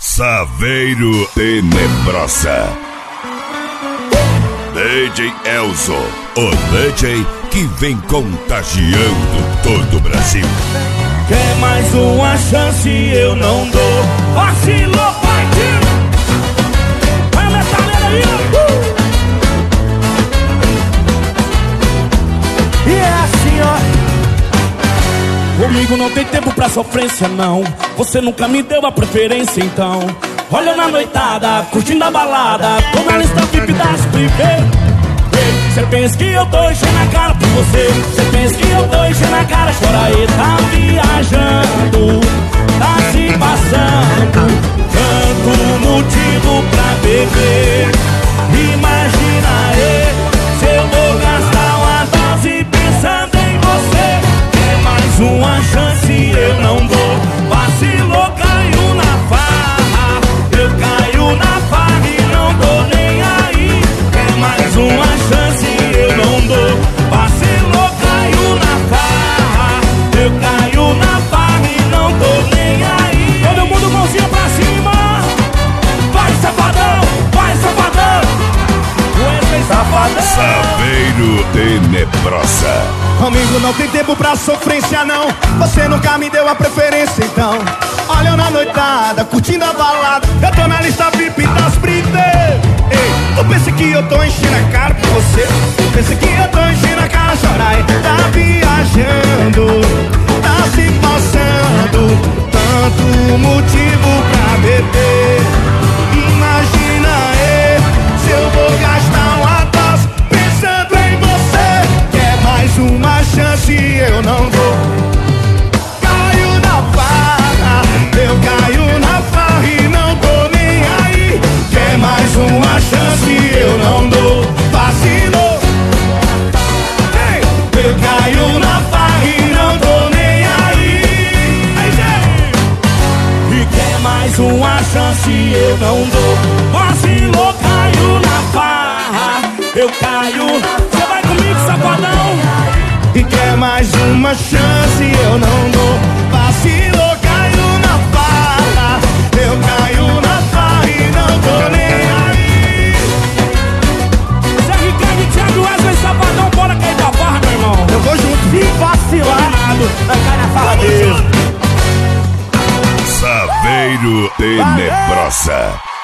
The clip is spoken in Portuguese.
Saveiro Tenebrosa. DJ Elzo, o DJ que vem contagiando todo o Brasil. Quer mais uma chance, eu não dou. Vacilou, vai, tiro. Vai a metaleira aí, E é assim, ó. Comigo não tem tempo pra sofrência, não. Você nunca me deu a preferência, então. Olha na noitada, curtindo a balada, tô na lista VIP das privê. Cê pensa que eu tô enchendo a cara por você. Cê pensa que eu tô enchendo a cara. Chora aí, tá viajando, tá se passando. Tanto motivo pra beber. Imagina aí, se eu vou gastar uma dose pensando em você. Quer mais uma chance, eu não dou. Vacilou, caiu na farra. Eu caio na farra e não tô nem aí. Quer mais uma chance, eu não dou. Vacilou, caiu na farra. Eu caio na farra e não tô nem aí. Todo mundo mãozinha pra cima. Vai, safadão, vai, safadão. Wesley Safadão. Saveiro Tenebrosa. Amigo, não tem tempo pra sofrência, não. Você nunca me deu a preferência, então. Olha eu na noitada, curtindo a balada. Eu tô na lista VIP das privê. Ei, tu pensa que eu tô enchendo a cara por você? Tu pensa que eu tô enchendo a cara, chora aí. Tá viajando, tá se passando. Tanto motivo pra beber. Imagina aí, se eu vou gastar uma dose pensando em você. Quer mais uma chance, eu não dou. Caio na farra, eu caio na farra e não tô nem aí. Quer mais uma chance, eu não dou. Vacilou, ei, eu caio na farra e não tô nem aí. E quer mais uma chance, eu não dou. Vacilou, caiu na farra. Eu caio. Você vai comigo, safadão? E quer mais uma chance, eu não dou. Vacilou, caiu na farra. Eu caio na farra e não tô nem aí. Zé Ricardo e Thiago Wesley Safadão, bora cair da farra, meu irmão. Eu vou junto. E vacilado, vai cair na farra mesmo. Saveiro Tenebrosa.